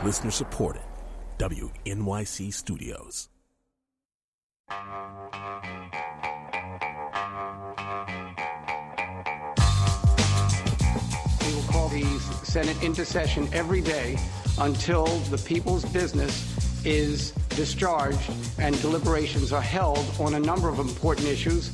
Listener supported. WNYC Studios. We will call the Senate into session every day until the people's business is discharged and deliberations are held on a number of important issues.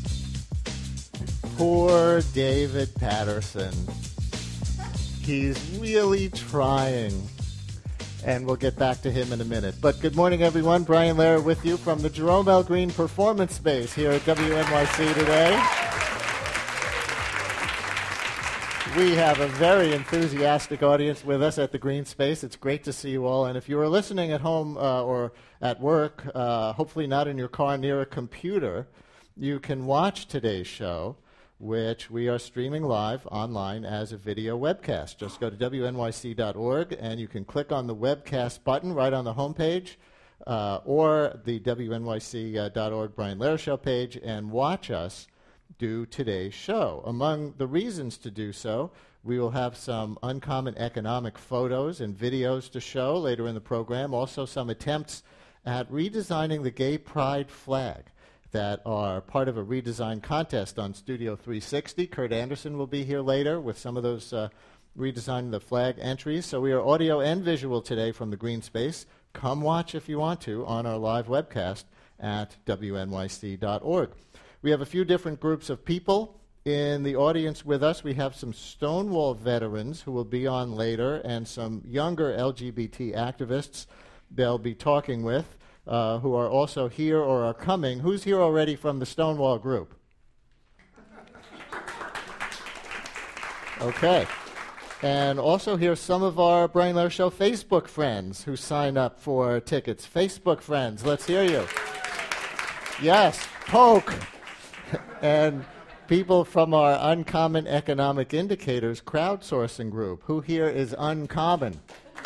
Poor David Paterson. He's really trying. And we'll get back to him in a minute. But good morning, everyone. Brian Lehrer with you from the Jerome L. Green Performance Space here at WNYC today. We have a very enthusiastic audience with us at the Green Space. It's great to see you all. And if you are listening at home or at work, hopefully not in your car near a computer, you can watch today's show, which we are streaming live online as a video webcast. Just go to WNYC.org, and you can click on the webcast button right on the homepage or the WNYC.org Brian Lehrer Show page and watch us do today's show. Among the reasons to do so, we will have some uncommon economic photos and videos to show later in the program, also some attempts at redesigning the gay pride flag that are part of a redesign contest on Studio 360. Kurt Anderson will be here later with some of those redesigning the flag entries. So we are audio and visual today from the Green Space. Come watch if you want to on our live webcast at WNYC.org. We have a few different groups of people in the audience with us. We have some Stonewall veterans who will be on later and some younger LGBT activists they'll be talking with. Who are also here or are coming. Who's here already from the Stonewall group? Okay. And also here some of our Brian Lehrer Show Facebook friends who sign up for tickets. Facebook friends, let's hear you. Yes, Poke. And people from our Uncommon Economic Indicators crowdsourcing group. Who here is uncommon?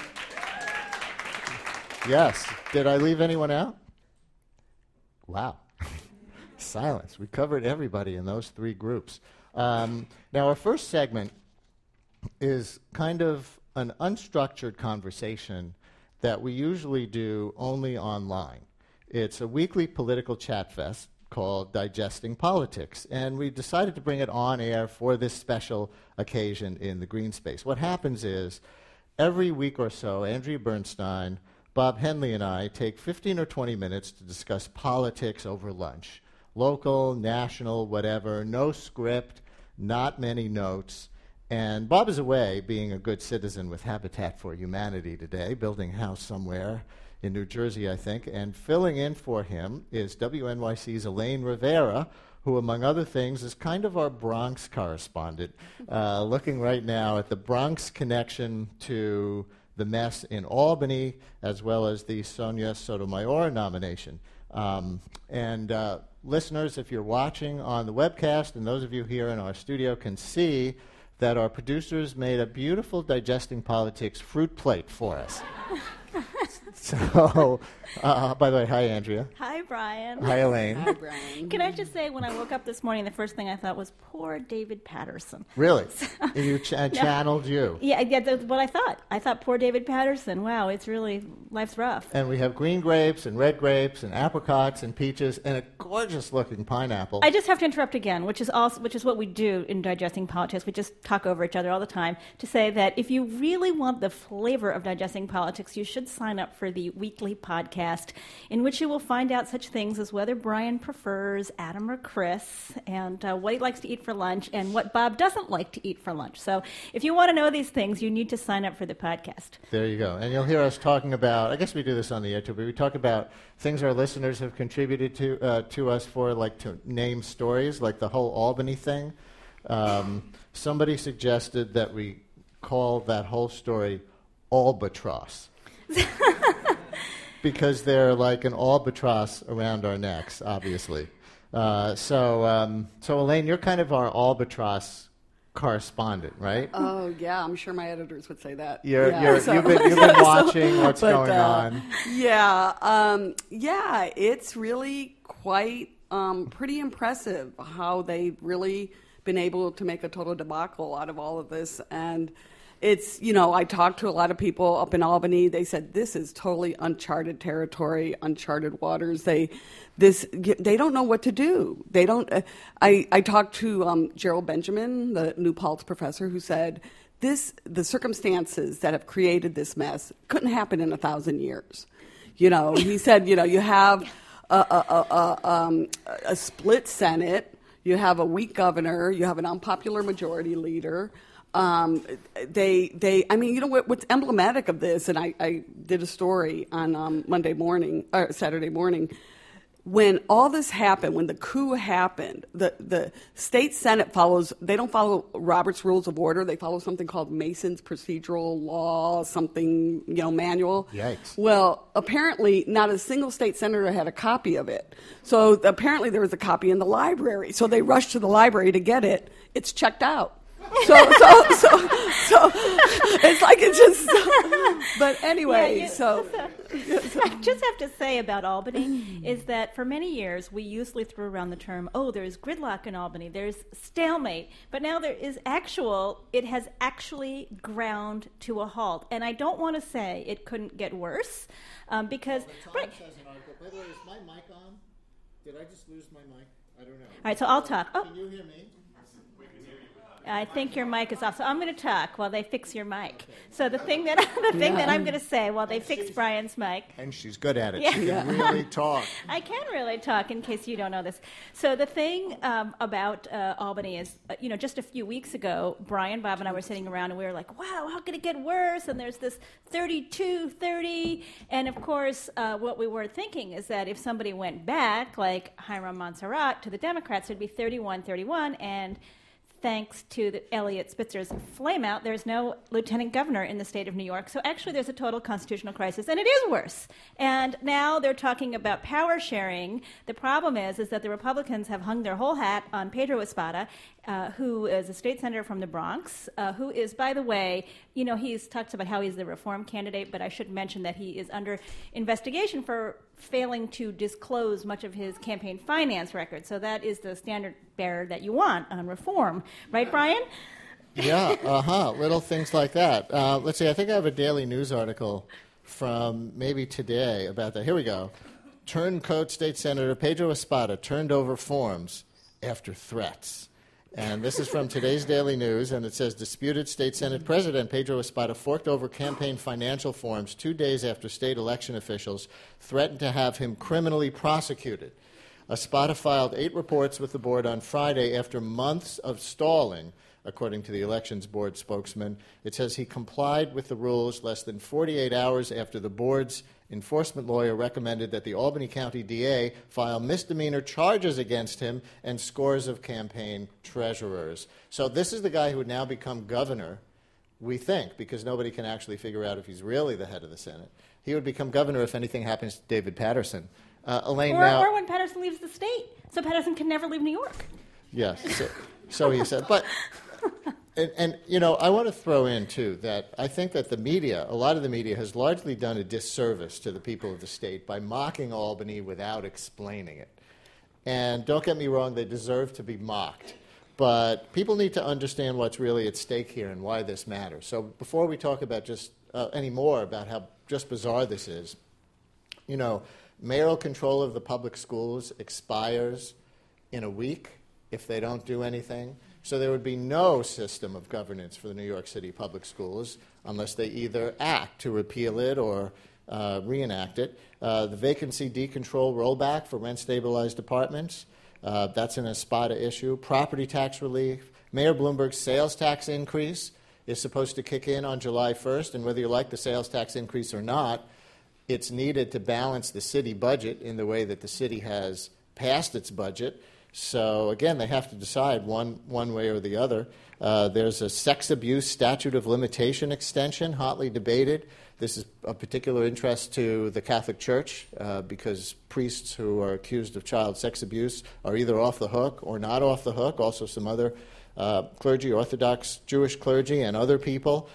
Yes. Did I leave anyone out? Wow. Silence. We covered everybody in those three groups. Now, our first segment is kind of an unstructured conversation that we usually do only online. It's a weekly political chat fest called Digesting Politics, and we decided to bring it on air for this special occasion in the Green Space. What happens is, every week or so, Andrea Bernstein, Bob Henley and I take 15 or 20 minutes to discuss politics over lunch. Local, national, whatever, no script, not many notes. And Bob is away, being a good citizen with Habitat for Humanity today, building a house somewhere in New Jersey, I think. And filling in for him is WNYC's Elaine Rivera, who, among other things, is kind of our Bronx correspondent, looking right now at the Bronx connection to the mess in Albany, as well as the Sonia Sotomayor nomination. Listeners, if you're watching on the webcast, and those of you here in our studio can see that our producers made a beautiful Digesting Politics fruit plate for us. So, by the way, hi, Andrea. Hi, Brian. Hi, Elaine. Hi, Brian. Can I just say, when I woke up this morning, the first thing I thought was, poor David Paterson. Really? You channeled you. Yeah, that's what I thought. I thought, poor David Paterson. Wow, it's really, life's rough. And we have green grapes and red grapes and apricots and peaches and a gorgeous-looking pineapple. I just have to interrupt again, which is what we do in Digesting Politics. We just talk over each other all the time to say that if you really want the flavor of Digesting Politics, you should sign up for the weekly podcast in which you will find out such things as whether Brian prefers Adam or Chris, and what he likes to eat for lunch, and what Bob doesn't like to eat for lunch. So if you want to know these things, you need to sign up for the podcast. There you go. And you'll hear us talking about, I guess we do this on the air too, but we talk about things our listeners have contributed to us for, like to name stories, like the whole Albany thing. Somebody suggested that we call that whole story Albatross. Because they're like an albatross around our necks, obviously. So Elaine, you're kind of our albatross correspondent, right? Oh, yeah, I'm sure my editors would say that. You've been watching what's going on. Yeah, it's really quite pretty impressive how they've really been able to make a total debacle out of all of this. And it's, I talked to a lot of people up in Albany. They said this is totally uncharted territory, uncharted waters. They don't know what to do. They don't. I talked to Gerald Benjamin, the New Paltz professor, who said the circumstances that have created this mess couldn't happen in 1,000 years. He said, you have a split Senate, you have a weak governor, you have an unpopular majority leader. What's emblematic of this, and I did a story on Saturday morning, when all this happened, when the coup happened, the state Senate they don't follow Robert's Rules of Order, they follow something called Mason's Procedural Law, manual. Yikes. Well, apparently not a single state senator had a copy of it. So apparently there was a copy in the library. So they rushed to the library to get it. It's checked out. So it's like it's just. But anyway, I just have to say about Albany is that for many years we usually threw around the term, there's gridlock in Albany, there's stalemate, but now it has actually ground to a halt. And I don't want to say it couldn't get worse because. Right. Says an article. By the way, is my mic on? Did I just lose my mic? I don't know. All right, so I'll talk. Can you hear me? I think your mic is off, so I'm going to talk while they fix your mic. So the thing that I'm going to say while they fix Brian's mic. And she's good at it. Yeah. She can really talk. I can really talk, in case you don't know this. So the thing about Albany is, just a few weeks ago, Brian, Bob, and I were sitting around, and we were like, wow, how could it get worse? And there's this 32-30. And, of course, what we were thinking is that if somebody went back, like Hiram Montserrat, to the Democrats, it would be 31-31, and thanks to Eliot Spitzer's flameout, there's no lieutenant governor in the state of New York. So actually there's a total constitutional crisis, and it is worse. And now they're talking about power sharing. The problem is that the Republicans have hung their whole hat on Pedro Espada, who is a state senator from the Bronx, who is, by the way, he's talks about how he's the reform candidate, but I should mention that he is under investigation for failing to disclose much of his campaign finance record. So that is the standard bearer that you want on reform. Right, Brian? Yeah, little things like that. Let's see, I think I have a Daily News article from maybe today about that. Here we go. Turncoat State Senator Pedro Espada turned over forms after threats. And this is from today's Daily News, and it says, disputed State Senate President Pedro Espada forked over campaign financial forms 2 days after state election officials threatened to have him criminally prosecuted. Espada filed 8 reports with the board on Friday after months of stalling, according to the Elections Board spokesman. It says he complied with the rules less than 48 hours after the board's enforcement lawyer recommended that the Albany County DA file misdemeanor charges against him and scores of campaign treasurers. So this is the guy who would now become governor, we think, because nobody can actually figure out if he's really the head of the Senate. He would become governor if anything happens to David Patterson. Elaine, or when Patterson leaves the state, so Patterson can never leave New York. Yes, so he said. But and I want to throw in too that I think that a lot of the media has largely done a disservice to the people of the state by mocking Albany without explaining it. And don't get me wrong, they deserve to be mocked. But people need to understand what's really at stake here and why this matters. So before we talk about just any more about how just bizarre this is, mayoral control of the public schools expires in a week if they don't do anything. So there would be no system of governance for the New York City public schools unless they either act to repeal it or reenact it. The vacancy decontrol rollback for rent-stabilized apartments, that's an Espada issue. Property tax relief. Mayor Bloomberg's sales tax increase is supposed to kick in on July 1st, and whether you like the sales tax increase or not, it's needed to balance the city budget in the way that the city has passed its budget. So, again, they have to decide one way or the other. There's a sex abuse statute of limitation extension, hotly debated. This is of particular interest to the Catholic Church because priests who are accused of child sex abuse are either off the hook or not off the hook. Also some other clergy, Orthodox Jewish clergy, and other people.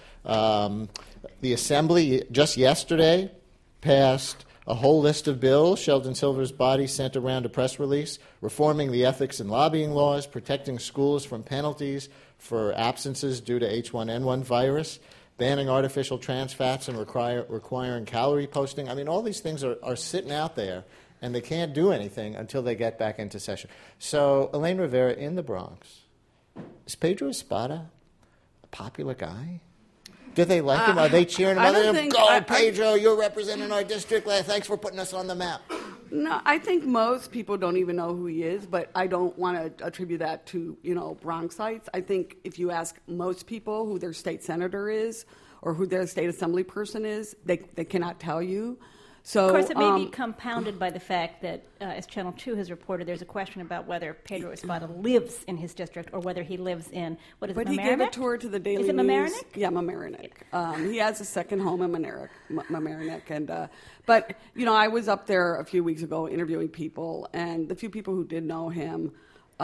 The Assembly just yesterday passed a whole list of bills. Sheldon Silver's body sent around a press release reforming the ethics and lobbying laws, protecting schools from penalties for absences due to H1N1 virus, banning artificial trans fats and requiring calorie posting. I mean, all these things are sitting out there, and they can't do anything until they get back into session. So, Elaine Rivera, in the Bronx, is Pedro Espada a popular guy? Do they like him? Are they cheering him on? Go, Pedro, you're representing our district. Thanks for putting us on the map. No, I think most people don't even know who he is, but I don't want to attribute that to, Bronxites. I think if you ask most people who their state senator is or who their state assembly person is, they cannot tell you. So, of course, it may be compounded by the fact that, as Channel 2 has reported, there's a question about whether Pedro Espada lives in his district or whether he lives in, But he gave a tour to the Daily News. Is it Mamaroneck? Yeah, Mamaroneck. He has a second home in Mamaroneck. And, but, I was up there a few weeks ago interviewing people, and the few people who did know him,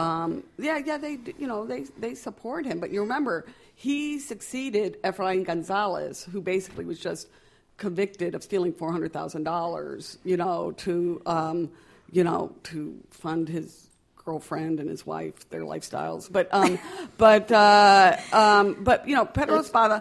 they support him. But you remember, he succeeded Efrain Gonzalez, who basically was just convicted of stealing $400,000, to fund his girlfriend and his wife, their lifestyles. But Pedro Espada,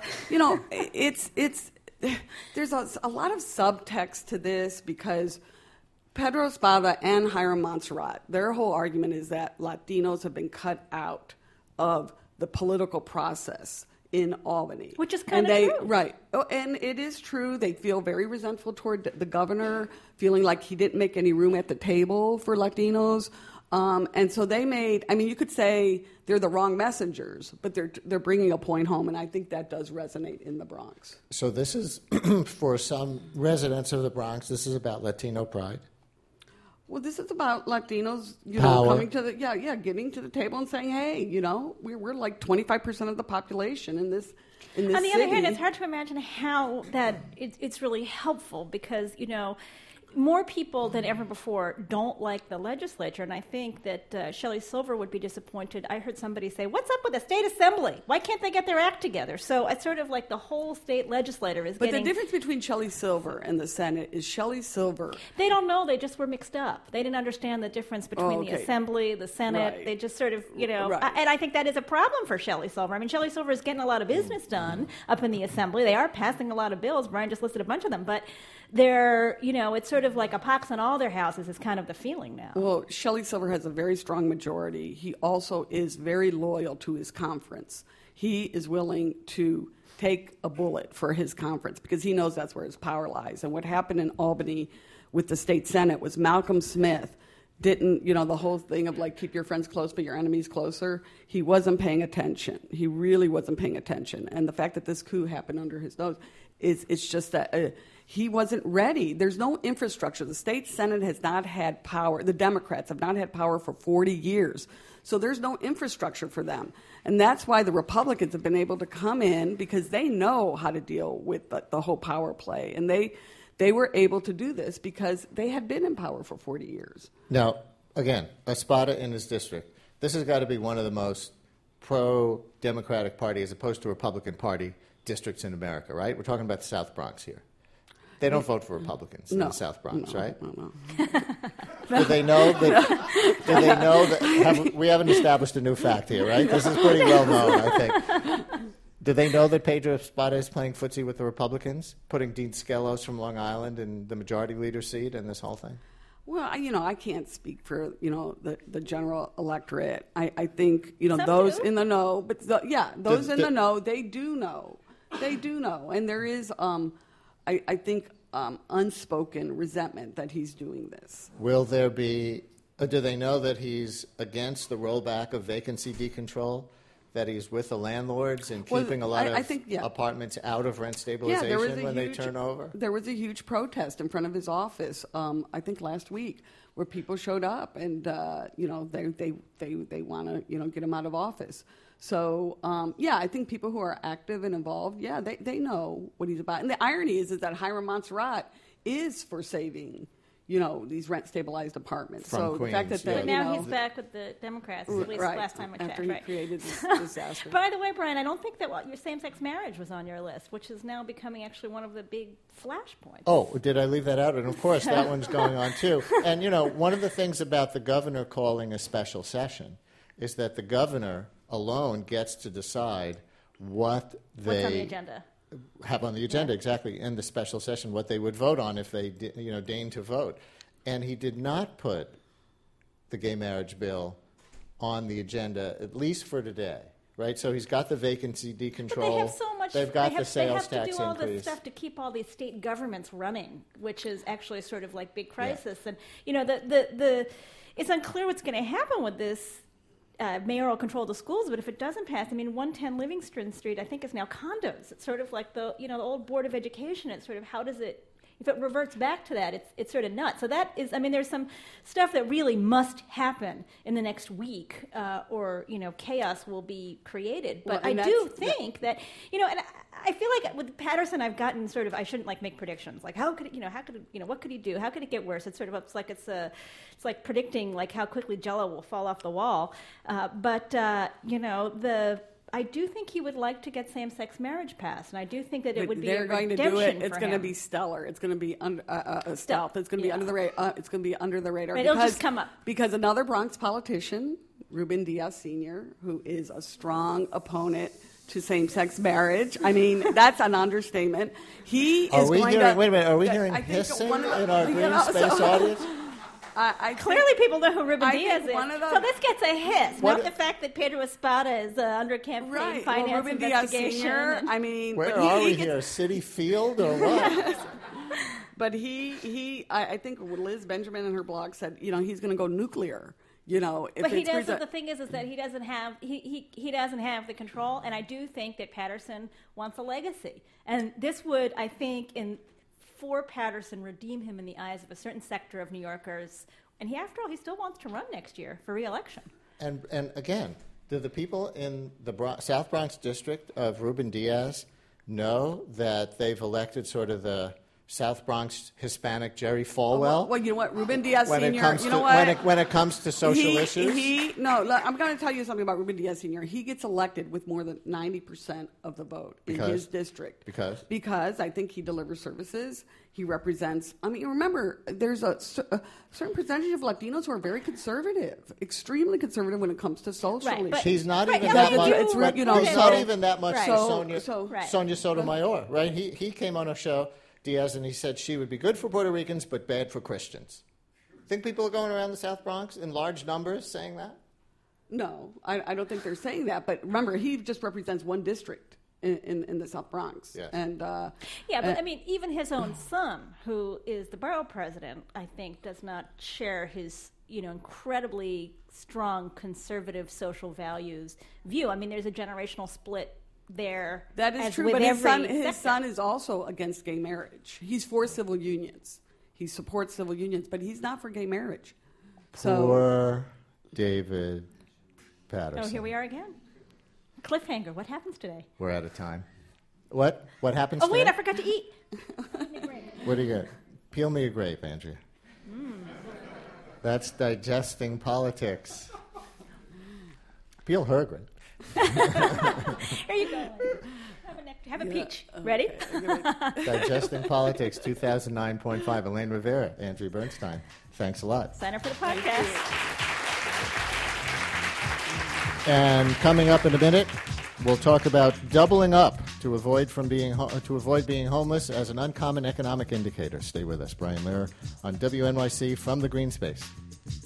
there's a lot of subtext to this because Pedro Espada and Hiram Montserrat, their whole argument is that Latinos have been cut out of the political process in Albany. Which is kind of true. Right. Oh, and it is true. They feel very resentful toward the governor, feeling like he didn't make any room at the table for Latinos. And so they you could say they're the wrong messengers, but they're bringing a point home, and I think that does resonate in the Bronx. So this is, for some residents of the Bronx, this is about Latino pride. Well, this is about Latinos, coming to getting to the table and saying, hey, we're like 25% of the population in this city. On the other hand, it's hard to imagine how that it's really helpful because, more people than ever before don't like the legislature, and I think that Shelley Silver would be disappointed. I heard somebody say, what's up with the state assembly? Why can't they get their act together? So it's sort of like the whole state legislature is But the difference between Shelley Silver and the Senate is Shelley Silver. They don't know. They just were mixed up. They didn't understand the difference between the assembly, the Senate. Right. They just sort of, Right. And I think that is a problem for Shelley Silver. I mean, Shelley Silver is getting a lot of business done up in the assembly. They are passing a lot of bills. Brian just listed a bunch of them, but they're, it's sort of like a pox on all their houses is kind of the feeling now. Well, Shelley Silver has a very strong majority. He also is very loyal to his conference. He is willing to take a bullet for his conference because he knows that's where his power lies. And what happened in Albany with the state Senate was Malcolm Smith didn't, the whole thing of like keep your friends close but your enemies closer. He wasn't paying attention. He really wasn't paying attention. And the fact that this coup happened under his nose it's just that he wasn't ready. There's no infrastructure. The state Senate has not had power. The Democrats have not had power for 40 years. So there's no infrastructure for them. And that's why the Republicans have been able to come in because they know how to deal with the whole power play. And they were able to do this because they had been in power for 40 years. Now, again, Espada in his district. This has got to be one of the most pro-Democratic Party as opposed to Republican Party districts in America, right? We're talking about the South Bronx here. They don't vote for Republicans in the South Bronx, right? No. Do they know that? We haven't established a new fact here, right? This is pretty well known, I think. Do they know that Pedro Espada is playing footsie with the Republicans, putting Dean Skelos from Long Island in the majority leader seat and this whole thing? Well, I can't speak for, the general electorate. I think, Some those do. in the know, but those in the know, they do know. They do know. And there is, I think, unspoken resentment that he's doing this. Will there be, do they know that he's against the rollback of vacancy decontrol? That he's with the landlords and keeping a lot of apartments out of rent stabilization when they turn over? There was a huge protest in front of his office, I think last week, where people showed up and, they want to, get him out of office. So, I think people who are active and involved, they know what he's about. And the irony is that Hiram Montserrat is for saving these rent-stabilized apartments. From so Queens, the fact that But now he's back with the Democrats, at least last time I checked. After he right. created this disaster. By the way, Brian, I don't think that your same-sex marriage was on your list, which is now becoming actually one of the big flashpoints. Oh, did I leave that out? And, of course, that one's going on, too. And, one of the things about the governor calling a special session is that the governor alone gets to decide what What's on the they agenda? have on the agenda, exactly, in the special session, what they would vote on if they deign to vote. And he did not put the gay marriage bill on the agenda, at least for today, right? So he's got the vacancy decontrol. But they have so much. They've got the sales they have tax to do all increase. this stuff to keep all these state governments running, which is actually sort of like big crisis. Yeah. And it's unclear what's going to happen with this mayoral control of the schools. But if it doesn't pass, 110 Livingston Street, I think, is now condos. It's sort of like the old Board of Education. It's sort of how does it. If it reverts back to that, it's sort of nuts. So that is, there's some stuff that really must happen in the next week, or chaos will be created. But I do think that, and I feel like with Patterson, I've gotten sort of, I shouldn't make predictions. Like what could he do? How could it get worse? It's sort of, it's like predicting like how quickly Jell-O will fall off the wall. I do think he would like to get same-sex marriage passed, and I do think that it would be they're a going to redemption do it. It's for going to him. be stellar. It's going to be stealth. It's going to be under the radar. It's going to be under the radar. Right, it'll just come up. Because another Bronx politician, Ruben Diaz Sr., who is a strong opponent to same-sex marriage. That's an understatement. He is going to. Wait a minute. Are we hearing hissing in our green space audience? Clearly, people know who Ruben Diaz is. So So this gets a hiss, not the fact that Pedro Espada is under campaign finance Ruben Diaz investigation. Sr., Where are we here? City Field or what? But I think Liz Benjamin in her blog said, he's going to go nuclear. But he doesn't. The thing is that he doesn't have he doesn't have the control, and I do think that Patterson wants a legacy, and this would, I think, for Patterson, redeem him in the eyes of a certain sector of New Yorkers. And after all, he still wants to run next year for re-election. And again, do the people in the South Bronx district of Ruben Diaz know that they've elected sort of the South Bronx Hispanic Jerry Falwell? Well, you know what, Ruben Diaz when Sr., it comes when it comes to social issues? I'm going to tell you something about Ruben Diaz Sr. He gets elected with more than 90% of the vote in his district. Because I think he delivers services. He represents, remember, there's a certain percentage of Latinos who are very conservative, extremely conservative when it comes to social issues. He's not even that much. He's not even that much Right. Sonia Sotomayor, right? He came on a show, Diaz, and he said she would be good for Puerto Ricans but bad for Christians. Think people are going around the South Bronx in large numbers saying that? No, I don't think they're saying that. But remember, he just represents one district in the South Bronx. Yes. And but even his own son, who is the borough president, I think does not share his incredibly strong conservative social values view. There's a generational split there. That is true, but his son is also against gay marriage. He's for civil unions. He supports civil unions, but he's not for gay marriage. Poor David Patterson. Oh, here we are again. Cliffhanger. What happens today? We're out of time. What happens today? Oh, wait, I forgot to eat. What do you get? Peel me a grape, Andrea. That's digesting politics. Peel her grape. Here you go. Have a peach. Ready? Digesting Politics 2009.5. Elaine Rivera, Andrea Bernstein. Thanks a lot. Sign up for the podcast. And coming up in a minute, we'll talk about doubling up to avoid being homeless as an uncommon economic indicator. Stay with us. Brian Lehrer on WNYC from the Green Space.